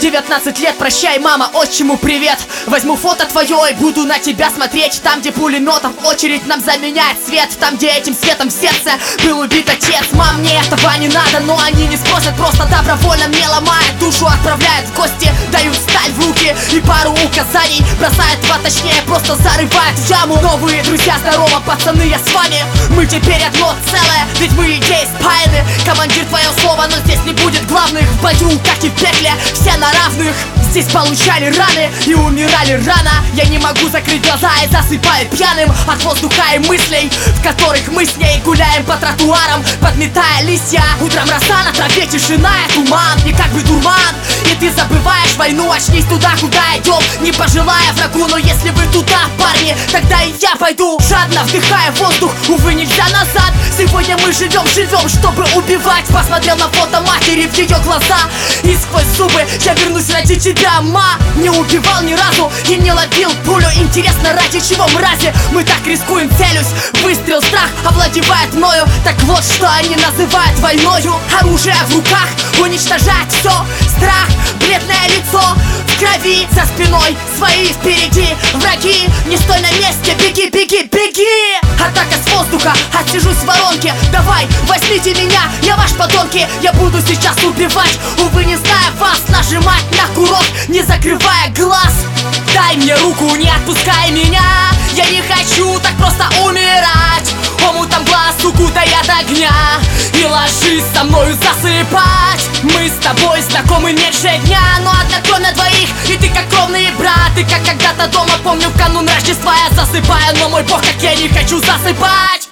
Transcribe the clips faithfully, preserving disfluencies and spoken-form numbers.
девятнадцать лет, прощай, мама, отчиму привет. Возьму фото твое и буду на тебя смотреть. Там, где пулеметом очередь нам заменяет свет. Там, где этим светом в сердце был убит отец. Мам, мне этого не надо, но они не спросят. Просто добровольно мне ломают душу, отправляют в гости, дают сталь в руки и пару указаний. Бросают два, точнее, просто зарывают в яму. Новые друзья, здорово, пацаны, я с вами. Мы теперь одно целое, ведь мы идеи спаяны. Командир, твое слово, но здесь не будет главных. В бою, как и в пекле, все на равных. Здесь получали раны и умирали рано. Я не могу закрыть глаза и засыпаю пьяным от воздуха и мыслей, в которых мы с ней гуляем по тротуарам, подметая листья. Утром роса, на траве тишина и туман, и как бы дурман. И ты забываешь войну, очнись туда, куда идем, не пожелая врагу. Но если вы туда, парни, тогда и я пойду. Жадно вдыхая воздух, увы, нельзя назад. Сегодня мы живем, живем, чтобы убивать. Посмотрел на фото матери в ее глаза, и сквозь зубы я вернусь ради тебя, ма. Не убивал ни разу и не ловил пулю. Интересно, ради чего, мрази, мы так рискуем, целюсь. Выстрел, страх овладевает мною. Так вот, что они называют войною. Оружие в руках уничтожает все. Страх, бледное лицо в крови, за спиной свои впереди враги. Не стой на месте, беги, беги, беги. Атака с воздуха, отсижусь в воронке. Давай, возьмите меня, я ваш подонки. Я буду сейчас убивать, увы, не зная вас. Нажимать на курок, не закрывая глаз. Дай мне руку, не отпускай меня. Я не хочу так просто умирать. Омутом глаз укутай от огня и ложись со мною засыпать. Мы с тобой знакомы меньше дня, но одна кровь на двоих, и ты как кровный брат. И как когда-то дома, помню, в канун Рождества я засыпаю, но мой бог, как я не хочу засыпать.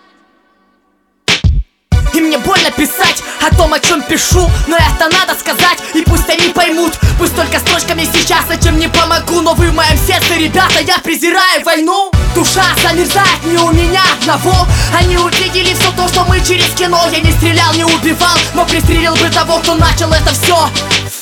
И мне больно писать о том, о чем пишу, но это надо сказать, и пусть они поймут. Пусть только строчками сейчас, а чем не помогу. Но вы в моем сердце, ребята, я презираю войну. Душа замерзает не у меня одного. Они увидели все то, что мы через кино. Я не стрелял, не убивал, но пристрелил бы того, кто начал это все.